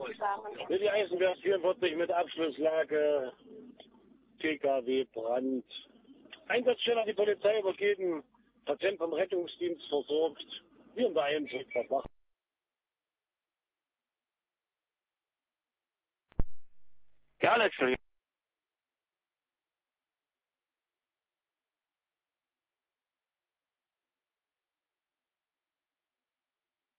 zusammen. Die Eisenwerk 44 mit Abschlusslage, TKW Brand. Einsatzstelle hat die Polizei übergeben, Patient vom Rettungsdienst versorgt. Wir in der Einschritt verwacht. Gerne, Entschuldigung.